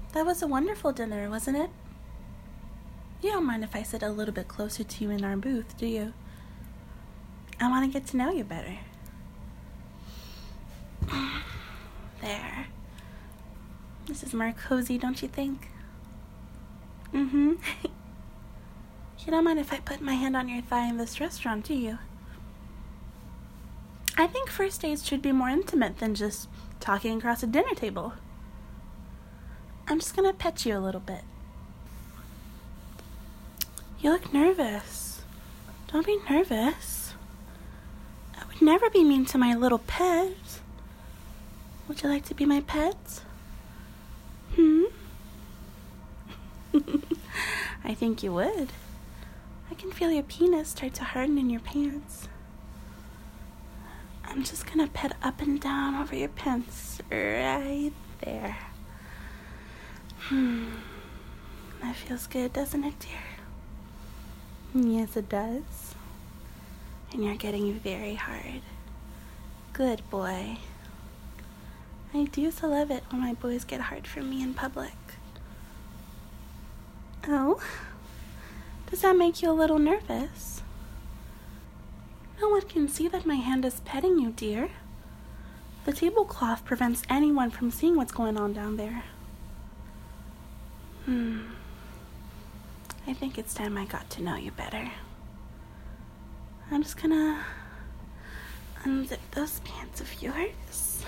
That was a wonderful dinner, wasn't it? You don't mind if I sit a little bit closer to you in our booth, do you? I want to get to know you better. There. This is more cozy, don't you think? You don't mind if I put my hand on your thigh in this restaurant, do you? I think first dates should be more intimate than just talking across a dinner table. I'm just gonna pet you a little bit. You look nervous. Don't be nervous. I would never be mean to my little pet. Would you like to be my pet? I think you would. I can feel your penis start to harden in your pants. I'm just gonna pet up and down over your pants right there. That feels good, doesn't it, dear? Yes, it does. And you're getting very hard. Good boy. I do so love it when my boys get hard for me in public. Oh? Does that make you a little nervous? No one can see that my hand is petting you, dear. The tablecloth prevents anyone from seeing what's going on down there. I think it's time I got to know you better. I'm just gonna unzip those pants of yours.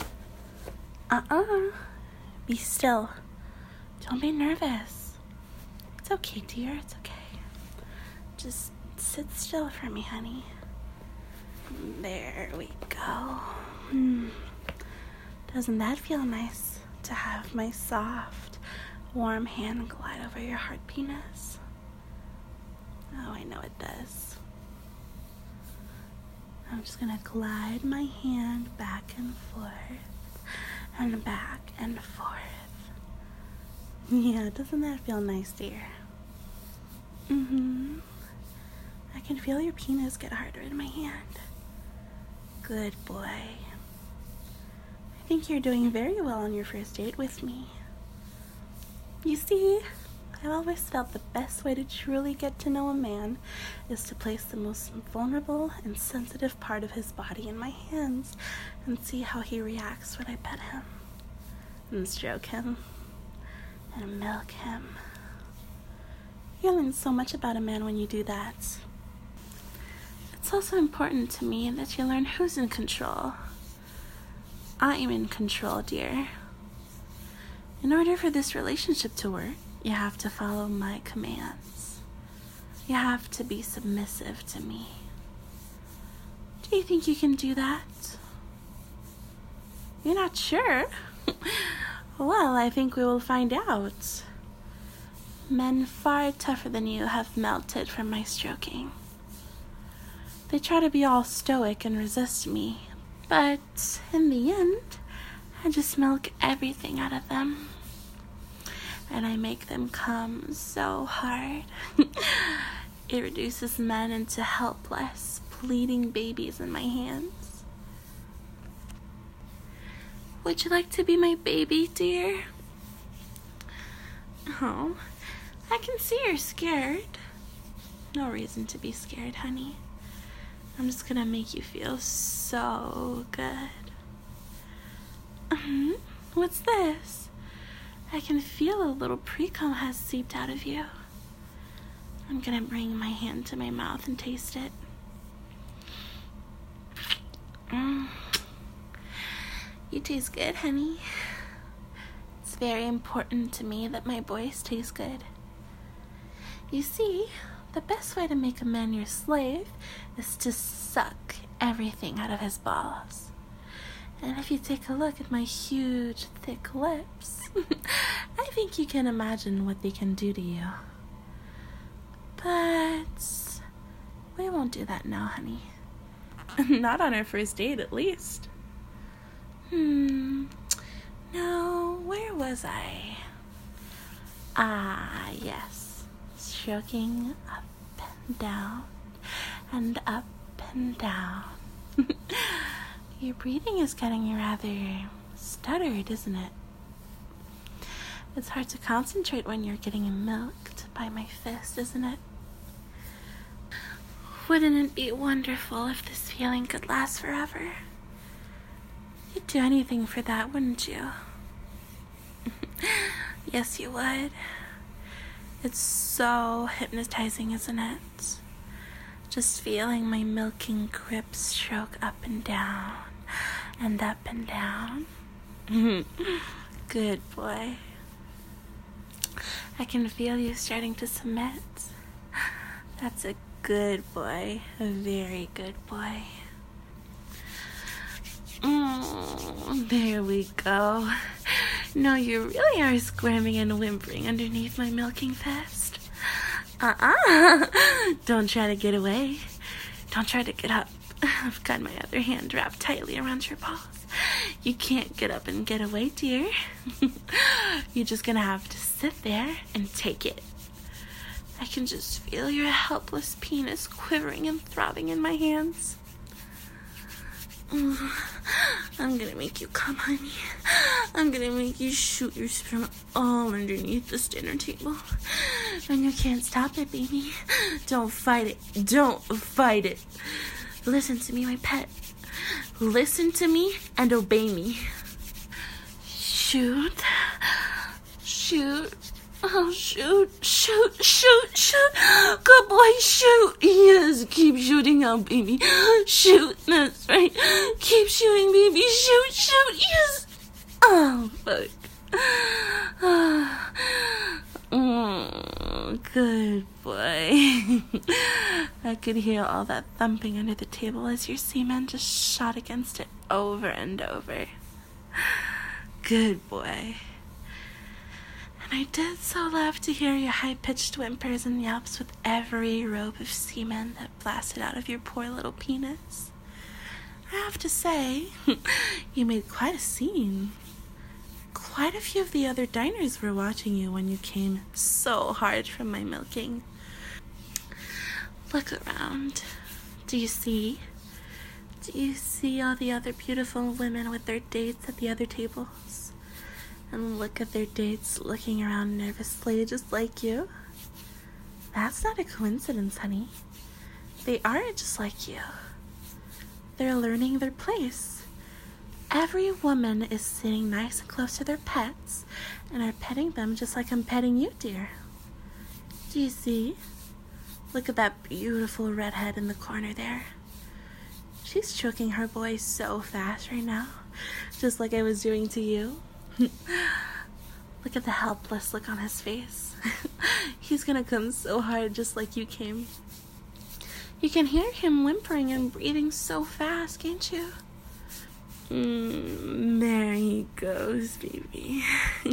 Be still. Don't be nervous. It's okay, dear. It's okay. Just sit still for me, honey. There we go. Doesn't that feel nice to have my soft, warm hand glide over your hard penis? Oh, I know it does. I'm just gonna glide my hand back and forth and back and forth. Yeah, doesn't that feel nice, dear? I can feel your penis get harder in my hand. Good boy. I think you're doing very well on your first date with me. You see, I've always felt the best way to truly get to know a man is to place the most vulnerable and sensitive part of his body in my hands and see how he reacts when I pet him and stroke him and milk him. You learn so much about a man when you do that. It's also important to me that you learn who's in control. I'm in control, dear. In order for this relationship to work, you have to follow my commands. You have to be submissive to me. Do you think you can do that? You're not sure? Well, I think we will find out. Men far tougher than you have melted from my stroking. They try to be all stoic and resist me, but in the end, I just milk everything out of them. And I make them come so hard. It reduces men into helpless, pleading babies in my hands. Would you like to be my baby, dear? Oh, I can see you're scared. No reason to be scared, honey. I'm just gonna make you feel so good. What's this? I can feel a little pre-cum has seeped out of you. I'm gonna bring my hand to my mouth and taste it. You taste good, honey. It's very important to me that my boys taste good. You see, the best way to make a man your slave is to suck everything out of his balls. And if you take a look at my huge, thick lips, I think you can imagine what they can do to you. But we won't do that now, honey. Not on our first date, at least. No, where was I? Ah, yes. Stroking up and down and up and down. Your breathing is getting rather stuttered, isn't it? It's hard to concentrate when you're getting milked by my fist, isn't it? Wouldn't it be wonderful if this feeling could last forever? You'd do anything for that, wouldn't you? Yes, you would. It's so hypnotizing, isn't it? Just feeling my milking grip stroke up and down, and up and down. Good boy. I can feel you starting to submit. That's a good boy. A very good boy. There we go. No, you really are squirming and whimpering underneath my milking fist. Don't try to get away. Don't try to get up. I've got my other hand wrapped tightly around your paws. You can't get up and get away, dear. You're just gonna have to sit there and take it. I can just feel your helpless penis quivering and throbbing in my hands. I'm gonna make you come, honey. I'm gonna make you shoot your sperm all underneath this dinner table. And you can't stop it, baby. Don't fight it. Don't fight it. Listen to me, my pet. Listen to me and obey me. Shoot. Shoot. Oh, shoot. Shoot. Shoot. Shoot. Good boy, shoot. Yes, keep shooting out, baby. Shoot. That's right. Keep shooting, baby. Shoot. Shoot. Yes. Oh, fuck. Good boy. I could hear all that thumping under the table as your semen just shot against it over and over. Good boy. And I did so love to hear your high-pitched whimpers and yelps with every rope of semen that blasted out of your poor little penis. I have to say, you made quite a scene. Quite a few of the other diners were watching you when you came so hard from my milking. Look around. Do you see? Do you see all the other beautiful women with their dates at the other tables? And look at their dates looking around nervously just like you. That's not a coincidence, honey. They are just like you. They're learning their place. Every woman is sitting nice and close to their pets and are petting them just like I'm petting you, dear. Do you see? Look at that beautiful redhead in the corner there. She's stroking her boy so fast right now, just like I was doing to you. Look at the helpless look on his face. He's gonna come so hard just like you came. You can hear him whimpering and breathing so fast, can't you? There he goes, baby.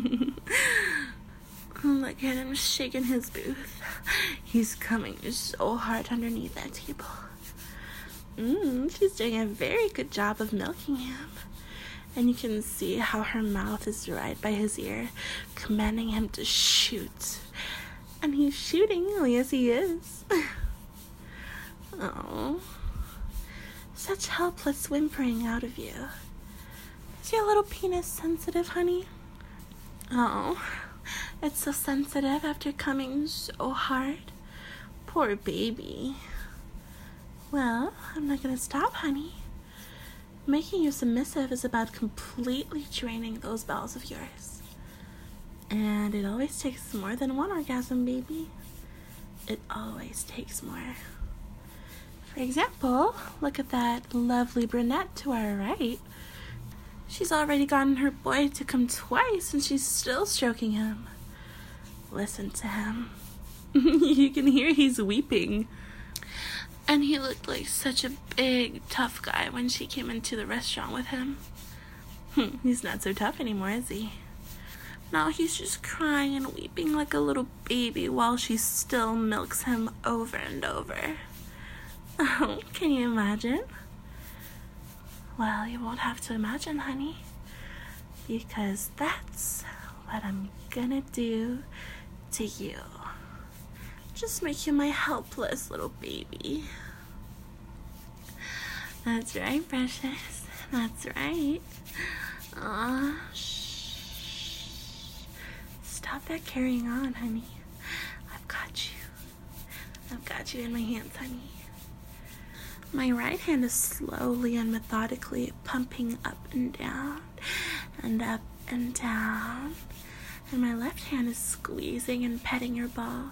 Look at him shaking his booth. He's coming so hard underneath that table. She's doing a very good job of milking him. And you can see how her mouth is right by his ear, commanding him to shoot. And he's shooting, oh yes he is. Oh, such helpless whimpering out of you. Is your little penis sensitive, honey? Oh, it's so sensitive after coming so hard. Poor baby. Well, I'm not gonna stop, honey. Making you submissive is about completely draining those bowels of yours. And it always takes more than one orgasm, baby. It always takes more. For example, look at that lovely brunette to our right. She's already gotten her boy to come twice and she's still stroking him. Listen to him. You can hear he's weeping. And he looked like such a big, tough guy when she came into the restaurant with him. He's not so tough anymore, is he? Now he's just crying and weeping like a little baby while she still milks him over and over. Oh, can you imagine? Well, you won't have to imagine, honey, because that's what I'm gonna do to you. Just make you my helpless little baby. That's right, precious. That's right. Shh. stop that carrying on, honey. I've got you. I've got you in my hands, honey. My right hand is slowly and methodically pumping up and down and up and down. And my left hand is squeezing and petting your balls.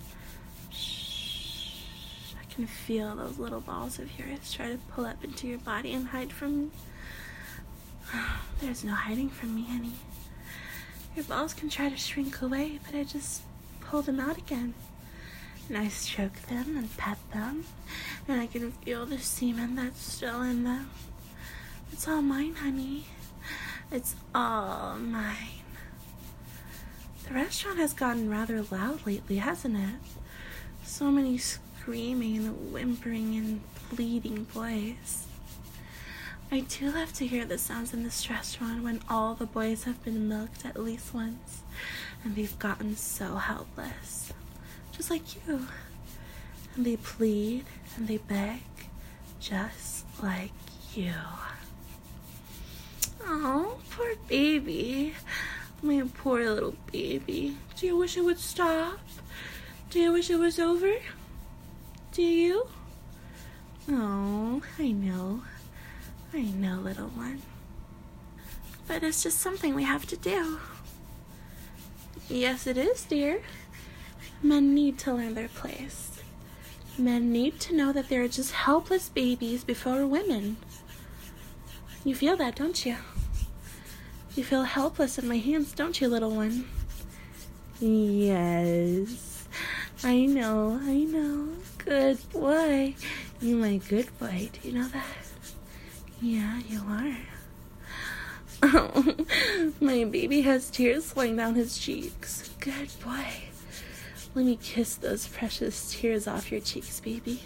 Shh. I can feel those little balls of yours try to pull up into your body and hide from me. There's no hiding from me, honey. Your balls can try to shrink away, but I just pull them out again. And I stroke them and pet them, and I can feel the semen that's still in them. It's all mine, honey. It's all mine. The restaurant has gotten rather loud lately, hasn't it? So many screaming and whimpering and pleading boys. I do love to hear the sounds in this restaurant when all the boys have been milked at least once, and they've gotten so helpless. Just like you. And they plead and they beg, just like you. Oh, poor baby. My poor little baby. Do you wish it would stop? Do you wish it was over? Do you? Oh, I know, little one. But it's just something we have to do. Yes, it is, dear. Men need to learn their place. Men need to know that they're just helpless babies before women. You feel that, don't you? You feel helpless in my hands, don't you, little one? Yes. I know. Good boy. You're my good boy. Do you know that? Yeah, you are. Oh, my baby has tears flowing down his cheeks. Good boy. Let me kiss those precious tears off your cheeks, baby.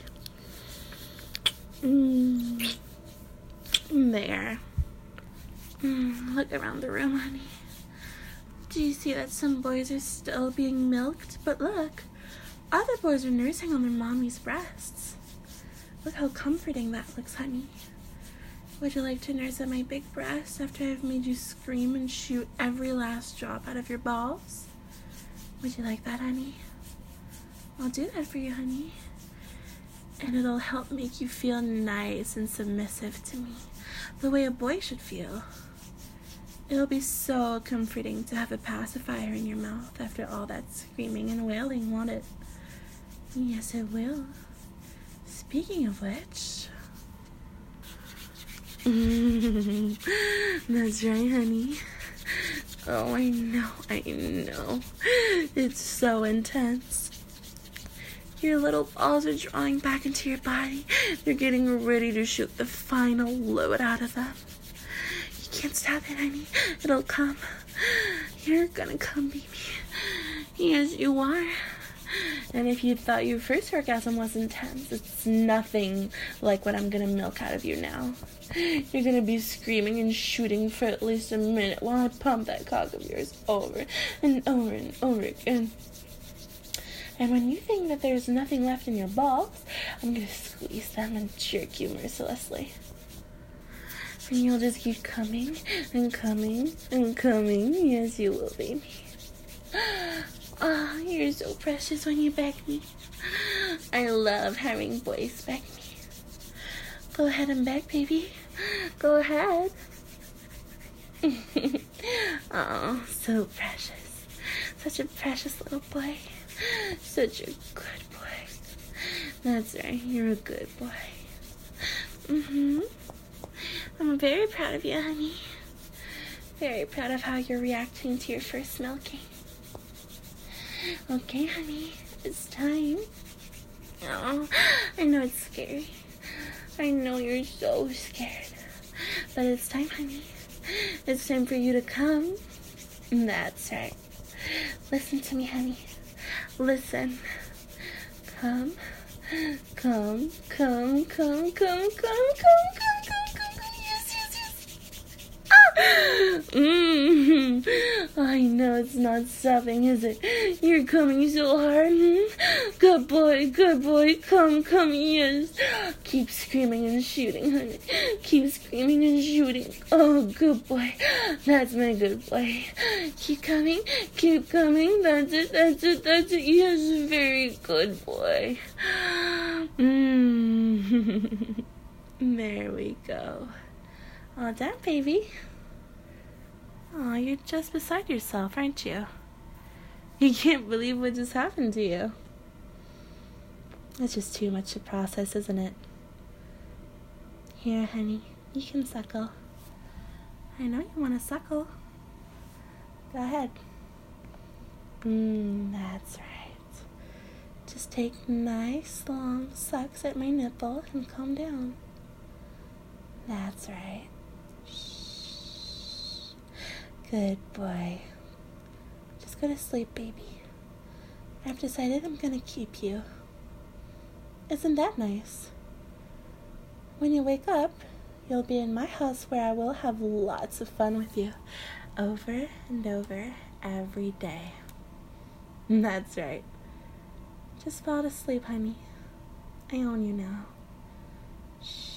There. Look around the room, honey. Do you see that some boys are still being milked? But look, other boys are nursing on their mommy's breasts. Look how comforting that looks, honey. Would you like to nurse at my big breast after I've made you scream and shoot every last drop out of your balls? Would you like that, honey? I'll do that for you, honey. And it'll help make you feel nice and submissive to me, the way a boy should feel. It'll be so comforting to have a pacifier in your mouth after all that screaming and wailing, won't it? Yes, it will. Speaking of which... That's right, honey. Oh, I know. It's so intense. Your little balls are drawing back into your body. They're getting ready to shoot the final load out of them. You can't stop it, honey. It'll come. You're gonna come, baby. Yes, you are. And if you thought your first orgasm was intense, it's nothing like what I'm gonna milk out of you now. You're gonna be screaming and shooting for at least a minute while I pump that cock of yours over and over and over again. And when you think that there's nothing left in your balls, I'm gonna squeeze them and jerk you mercilessly. And you'll just keep coming and coming and coming. Yes, you will, baby. Oh, you're so precious when you beg me. I love having boys beg me. Go ahead and beg, baby. Go ahead. Oh, so precious. Such a precious little boy. Such a good boy. That's right, you're a good boy. I'm very proud of you, honey. Very proud of how you're reacting to your first milking. Okay, honey, it's time. Oh, I know it's scary. I know you're so scared. But it's time, honey. It's time for you to come. That's right. Listen to me, honey. Listen. Come. Yes. I know it's not stopping, is it? You're coming so hard. Good boy, come, yes. Keep screaming and shooting, honey. Keep screaming and shooting. Oh, good boy. That's my good boy. Keep coming. That's it. Yes, very good boy. There we go. Oh, damn, baby. Oh, you're just beside yourself, aren't you? You can't believe what just happened to you. It's just too much to process, isn't it? Here, honey, you can suckle. I know you want to suckle. Go ahead. That's right. Just take nice long sucks at my nipple and calm down. That's right. Shh. Good boy. Just go to sleep, baby. I've decided I'm gonna keep you. Isn't that nice? When you wake up, you'll be in my house where I will have lots of fun with you. Over and over every day. That's right. Just fall to sleep, honey. I own you now. Shh.